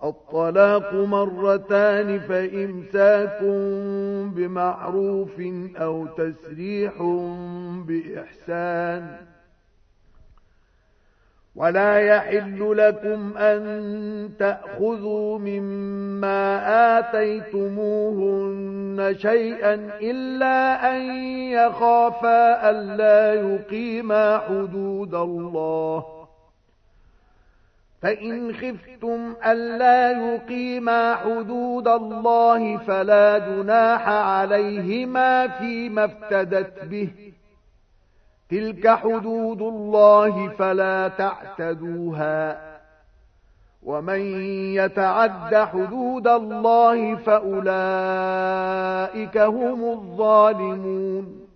الطلاق مرتان فإمساك بمعروف أو تسريح بإحسان. ولا يحل لكم أن تأخذوا مما آتيتموهن شيئا إلا أن يخافا ألا يقيما حدود الله. فإن خفتم ألا يقيما حدود الله فلا جناح عليهما فيما افتدت به. تلك حدود الله فلا تعتدوها. ومن يتعد حدود الله فأولئك هم الظالمون.